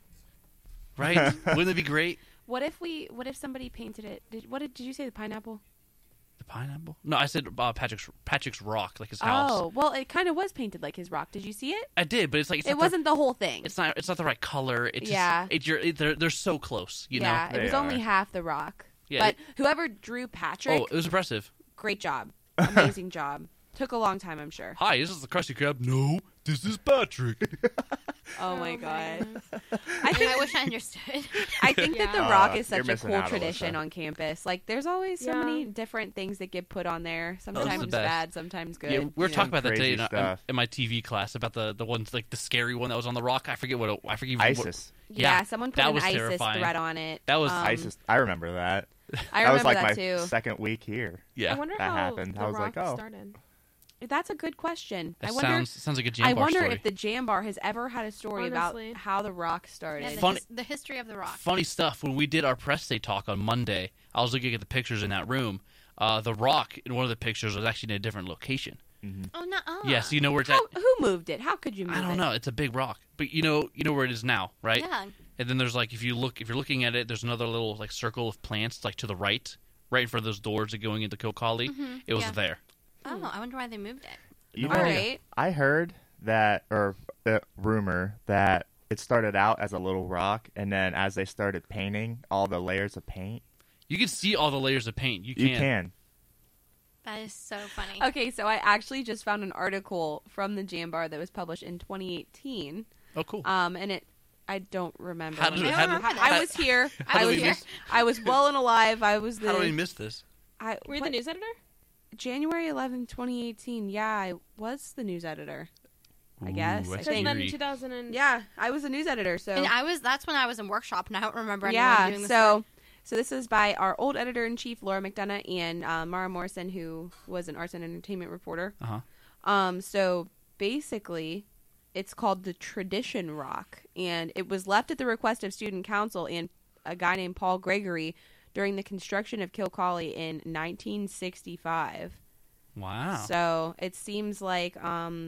Right? Wouldn't it be great? What if somebody painted it? Did you say the pineapple? The pineapple? No, I said Patrick's Rock, like his house. Oh, well, it kind of was painted like his rock. Did you see it? I did, but it's like It wasn't the whole thing. It's not the right color. It's Yeah. they're so close. You yeah, know. it was They only are. half the rock. Yeah, but whoever drew Patrick, Oh, it was impressive. great job, amazing job. Took a long time, I'm sure. Hi, this is the Krusty Krab. No, this is Patrick. Oh my god! goodness. I wish I understood. I think that The Yeah. Rock is You're such a missing cool out, tradition Alyssa. on campus. Like, there's always so Yeah. many different things that get put on there. the Sometimes best. bad, sometimes good. Yeah, we were you talking know? about that today Crazy stuff. in my TV class about the ones like the scary one that was on the Rock. I forget I forget even ISIS. Yeah, Yeah, someone put that an was ISIS terrifying. thread on it. That was ISIS. I remember that. I That was remember like that my too. second week here. Yeah, I wonder that how happened. The I was Rock like, oh. started. That's a good question. that I wonder. sounds like a Jam I Bar wonder story. if the Jam Bar has ever had a story Honestly. about how The Rock started. Yeah, Funny- the history of the Rock. Funny stuff. When we did our press day talk on Monday, I was looking at the pictures in that room. The Rock in one of the pictures was actually in a different location. Oh no! Yes, you know where it's at. Who moved it? How could you move it? I don't know. It's a big rock, but you know where it is now, right? Yeah. And then there's like if you're looking at it, there's another little like circle of plants like to the right in front of those doors that going into Kilcawley. It was yeah. there. Oh, I wonder why they moved it. You All know, right. I heard that, or the rumor that it started out as a little rock, and then as they started painting all the layers of paint, You can see all the layers of paint. You you can. That is so funny. Okay, so I actually just found an article from the Jam Bar that was published in 2018. Oh, cool. And I don't remember. How did when it- it- how did- remember I that. was here. How I did was we here. miss- I was well and alive. I was the. How did we miss this? Were you what- the news editor? January 11th, 2018. Yeah, I was the news editor. I guess. Ooh, I that's think. Because then eerie. 2000 and Yeah, I was the news editor. So And that's when I was in workshop, and I don't remember anyone yeah. doing this. So this is by our old editor in chief, Laura McDonough, and Mara Morrison, who was an arts and entertainment reporter. Uh-huh. So basically, it's called the Tradition Rock, and it was left at the request of student council and a guy named Paul Gregory during the construction of Kilcawley in 1965. Wow. So it seems like,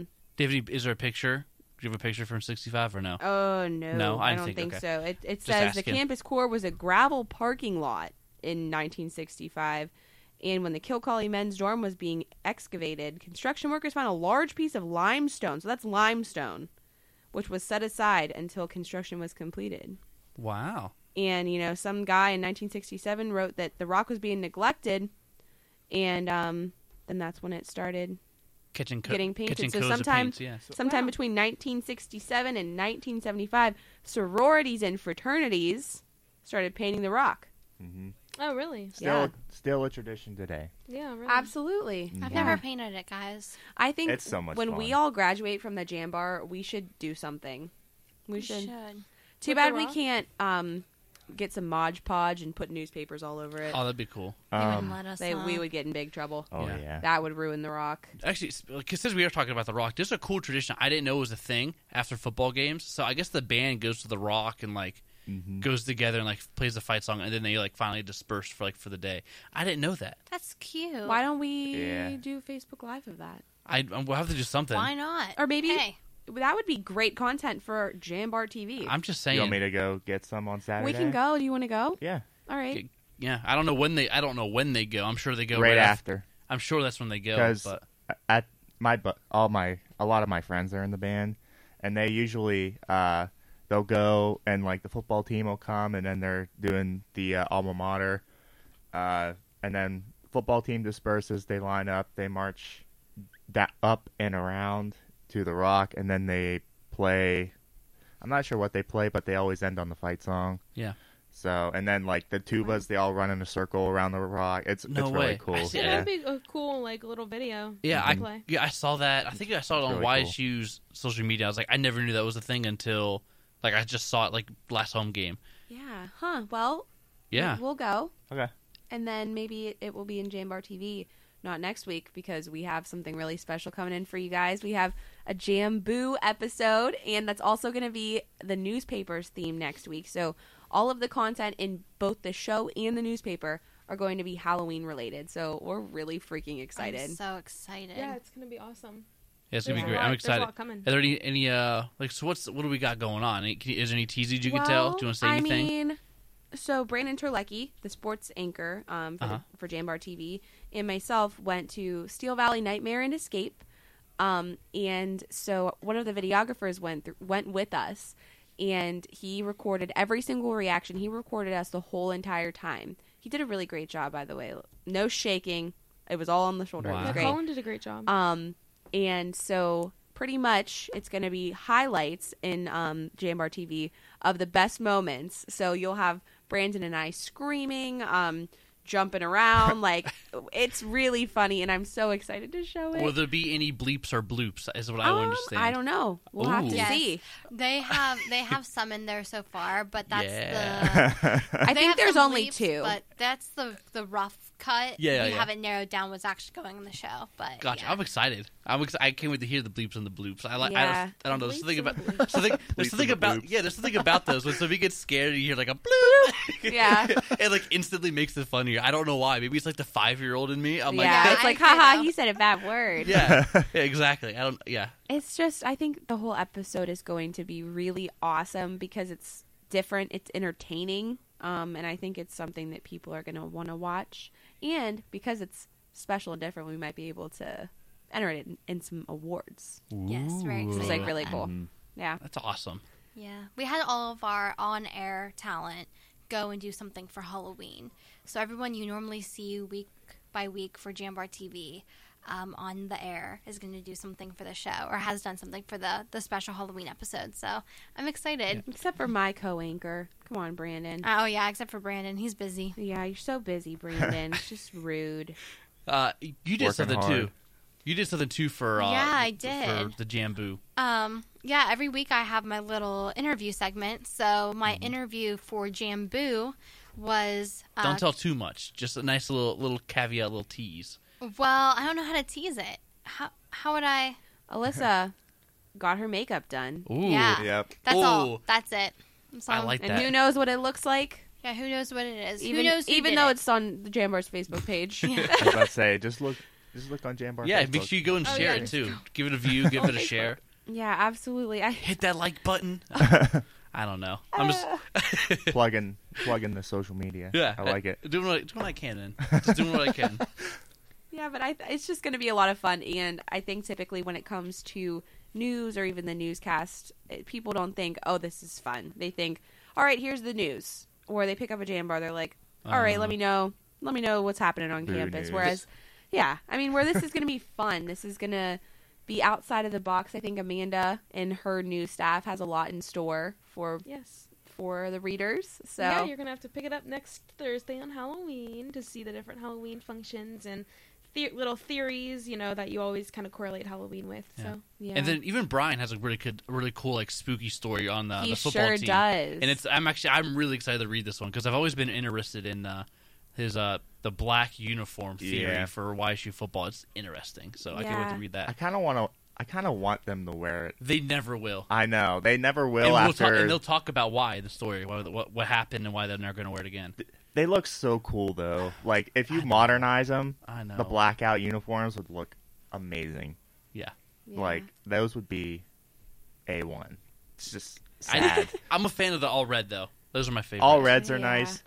Is there a picture? Do you have a picture from 65 or no? oh no, No, I I didn't don't think- think okay. so. It Just says the asking. campus core was a gravel parking lot in 1965. And when the Kilcawley men's dorm was being excavated, construction workers found a large piece of limestone. So that's limestone, which was set aside until construction was completed. Wow. And, some guy in 1967 wrote that the rock was being neglected. And then that's when it started Kitchen getting painted. kitchen So codes of sometime, paints, yes. sometime Wow. between 1967 and 1975, sororities and fraternities started painting the rock. Hmm Oh, really? Still a tradition today. Yeah, really. Absolutely. I've Yeah. never painted it, guys. I think It's so much when fun. we all graduate from the Jam Bar, we should do something. We should. Too With bad the we rock? can't get some Mod Podge and put newspapers all over it. Oh, that'd be cool. They wouldn't let us. We would get in big trouble. Oh Yeah. yeah. That would ruin The Rock. Actually, because since we are talking about The Rock, there's a cool tradition I didn't know was a thing after football games. So I guess the band goes to The Rock and like goes together and like plays the fight song, and then they like finally disperse for the day. I didn't know that. That's cute. Why don't we Yeah. do Facebook Live of that? We'll have to do something. Why not? Or maybe Hey, that would be great content for Jambar TV. I'm just You want me saying. to go get some on Saturday? We can go. Do you want to go? Yeah. All right. Yeah, I don't know when they go. I'm sure they go Right after. I'm sure that's when they go. Because But at a lot of my friends are in the band, and they usually they'll go and like the football team will come, and then they're doing the alma mater, and then football team disperses. They line up, they march up and around to the Rock, and then they play. I'm not sure what they play, but they always end on the fight song. yeah, So, and then like the tubas, they all run in a circle around the Rock. It's No really way. cool. I see Yeah, Yeah. that'd be a cool like little video. yeah, to play. I saw that. I think I saw it on Really cool. YSU's social media. I was like, I never knew that was a thing until like I just saw it like last home game. Yeah. Huh. Well, Yeah, we'll go. Okay. And then maybe it will be in Jambar TV, not next week, because we have something really special coming in for you guys. We have a Jamboo episode, and that's also going to be the newspaper's theme next week. So all of the content in both the show and the newspaper are going to be Halloween related. So we're really freaking excited. I'm so excited. Yeah, it's gonna be awesome. yeah, it's gonna be There's a great. lot- I'm there's a excited. lot coming. Are there any like so what do we got going on? Is there any teasers you can Well, tell? Do you want to say anything? I mean, so Brandon Terlecki, the sports anchor for Jambar TV, and myself went to Steel Valley Nightmare and Escape. And so one of the videographers went with us, and he recorded every single reaction. He recorded us the whole entire time. He did a really great job, by the way. No shaking. It was all on the shoulder. It Wow. was Yeah, great. Colin did a great job. And so pretty much it's going to be highlights in Jambar TV of the best moments. So you'll have Brandon and I screaming, jumping around. Like, it's really funny, and I'm so excited to show it. Will there be any bleeps or bloops? Is what I understand. I don't know. We'll have to Ooh. Yes. see. They have some in there so far, but that's Yeah. I they think have there's some only bleeps, 2. But that's the rough cut. Yeah, we yeah. haven't narrowed down what's actually going in the show. But Gotcha. yeah. I'm excited. I can't wait to hear the bleeps and the bloops. Yeah. I don't know. There's Bleeps something and about bloops. there's Bleeps something and about bloops. there's something about those when somebody gets scared and you hear like a bloop. Yeah. It like instantly makes it funnier. I don't know why. Maybe it's like the 5-year-old in me. I'm like, yeah, Yeah, it's I like, agree, haha, though. he said a bad word. yeah, exactly. I don't. Yeah, It's just, I think the whole episode is going to be really awesome because it's different, it's entertaining, and I think it's something that people are going to want to watch. And because it's special and different, we might be able to enter it in some awards. Yes, very Ooh. excited. It's like about really that. cool. Yeah. That's awesome. Yeah, we had all of our on-air talent go and do something for Halloween. So everyone you normally see week by week for Jambar TV on the air is going to do something for the show or has done something for the special Halloween episode. So I'm excited. Except for my co-anchor. Come on, Brandon. Oh yeah, except for Brandon, he's busy. Yeah, you're so busy, Brandon. It's just rude. You did Working something hard. too. You did something too for Yeah, I for did. the Jamboo. Yeah, every week I have my little interview segment. So my Mm-hmm. interview for Jamboo was Don't tell too much. Just a nice little caveat, little tease. well, I don't know how to tease it. How would I? Alyssa got her makeup done. Ooh, Yeah. Yep. That's Ooh. all. That's it. So, I like And that. who knows what it looks like? Yeah, who knows what it is? Even, who knows? Who even did though it? it's on the Jambar's Facebook page. I was about to say, just look on Jambar. Yeah, Facebook. make sure you go and Oh, share yeah. it too. Give it a view. Give it a share. Yeah, absolutely. Hit that like button. I don't know. I'm just plug in the social media. yeah. I like it. Doing what I can. Then just doing what I can. Yeah, but it's just going to be a lot of fun. And I think typically when it comes to news or even the newscast, people don't think, oh, this is fun. They think, all right, here's the news. Or they pick up a Jambar. They're like, all right, let me know what's happening on Boo campus. news. Whereas, yeah, I mean, where this is going to be fun. This is going to be outside of the box. I think Amanda and her new staff has a lot in store for Yes. the readers. So Yeah, you're gonna have to pick it up next Thursday on Halloween to see the different Halloween functions and little theories, you know, that you always kind of correlate Halloween with. Yeah. So Yeah. And then even Brian has a really cool, like spooky story on the he football sure team. does. And I'm really excited to read this one because I've always been interested in his the black uniform theory Yeah. for YSU football. It's interesting, so I can't wait to Yeah. read I that. kind of want them to wear it. They never will. I know they never And, will after. they'll talk about why the story, what happened, and why they're never going to wear it again. They look so cool though. Like if you modernize them, I know. the blackout uniforms would look amazing. Yeah. Yeah. Like those would be A1. It's just I, sad. I'm a fan of the all red though. Those are my favorite. All reds are Yeah. nice.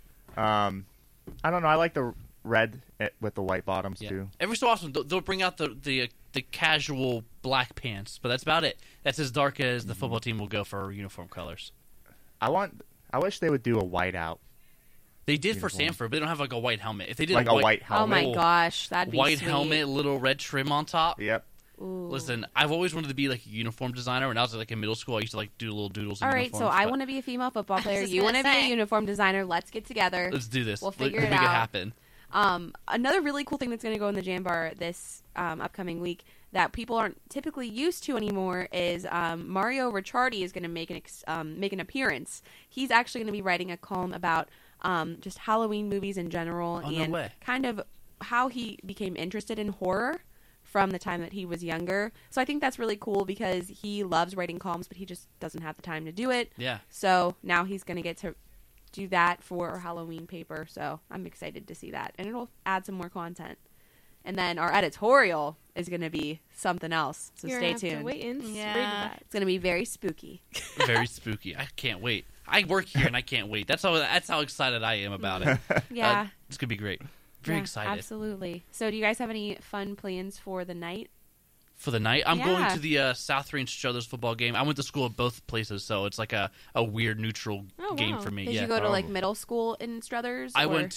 I don't know. I like the red with the white bottoms Yeah. too. Every so often they'll bring out the casual black pants, but that's about it. That's as dark as the football team will go for uniform colors. I wish they would do a white out, They did for Uniform. Sanford, but they don't have like a white helmet. If they did like a white Oh helmet. my gosh, that'd be white sweet. helmet, little red trim on top. Yep. Ooh. Listen, I've always wanted to be like a uniform designer. When I was like in middle school, I used to like do little doodles. All in right, so uniforms, I but want to be a female football player. just You want gonna to be a say. uniform designer. Let's get together. Let's do this. We'll Let- figure let it make out. happen. Another really cool thing that's going to go in the Jam Bar this upcoming week that people aren't typically used to anymore is Mario Ricciardi is going to make an appearance. He's actually going to be writing a column about just Halloween movies in general Oh, no and way. kind of how he became interested in horror from the time that he was younger. So I think that's really cool because he loves writing columns, but he just doesn't have the time to do it. Yeah. So now he's going to get to do that for our Halloween paper. So I'm excited to see that. And it'll add some more content. And then our editorial is going to be something else. So You're stay gonna have to tuned. wait and Yeah. read that. It's going to be very spooky. Very spooky. I can't wait. I work here and I can't wait. That's how excited I am about it. Yeah. It's gonna be great. Very Yeah, excited Absolutely. So do you guys have any fun plans for the night? for the night. I'm going Yeah. to the South Range Struthers football game. I went to school at both places, so it's like a weird neutral Oh, game wow. for me. Did yeah. you go to like Oh. middle school in Struthers? I or- went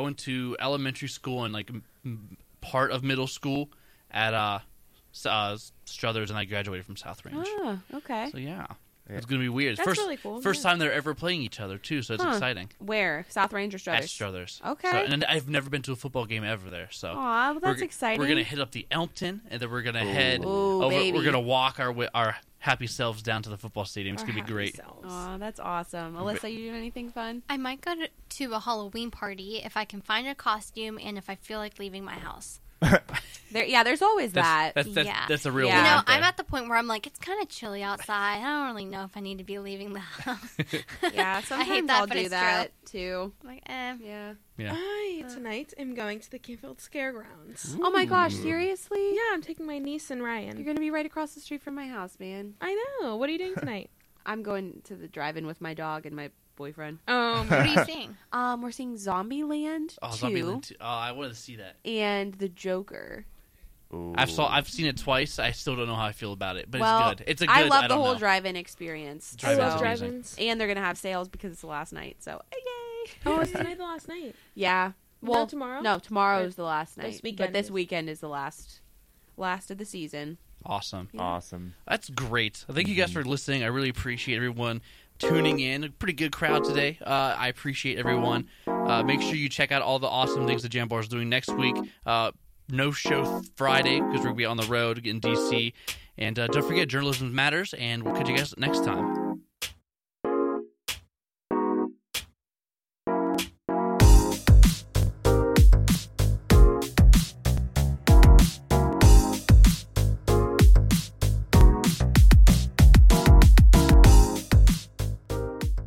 to elementary school and like part of middle school at Struthers, and I graduated from South Range. Oh, okay. So yeah, Yeah. it's gonna be weird. That's first really cool, First yeah. time they're ever playing each other too, so it's Huh. exciting. Where? South Range or Struthers? At Struthers. Okay. So, and I've never been to a football game ever there, so. Aw, well, that's we're, exciting. We're gonna hit up the Elmpton, and then we're gonna head Ooh, over. baby. We're gonna walk our happy selves down to the football stadium. It's Our gonna be happy great. selves. Aw, that's awesome. Alyssa, you doing anything fun? I might go to a Halloween party if I can find a costume and if I feel like leaving my house. There's always that. That's a real Yeah. one. You know, right there. I'm at the point where I'm like, it's kind of chilly outside. I don't really know if I need to be leaving the house. Yeah, sometimes that, I'll but do it's that too. I'm like, Yeah. Yeah. I tonight am going to the Canfield Scaregrounds. Oh my gosh, seriously? Yeah, I'm taking my niece and Ryan. You're gonna be right across the street from my house, man. I know. What are you doing tonight? I'm going to the drive-in with my dog and my boyfriend. what are you seeing? We're seeing Zombieland 2 Zombieland 2. Oh, I wanted to see that. and The Joker. Ooh. I've seen it twice. I still don't know how I feel about it, but well, it's good. It's a good. I love the don't whole know. drive-in experience. I Drive-in's love So- amazing. drive-ins. and they're gonna have sales because it's the last night. So yay! Oh, is tonight the last night? Yeah. No, Well, tomorrow? No, tomorrow's Or the last this night. weekend But this is. weekend is the last of the season. Awesome. Yeah. Awesome. That's great. Thank you guys for listening. I really appreciate everyone tuning in. A pretty good crowd today. I appreciate everyone. Make sure you check out all the awesome things the Jam Bar is doing next week. No show Friday because we're going to be on the road in DC. And don't forget, journalism matters, and we'll catch you guys next time.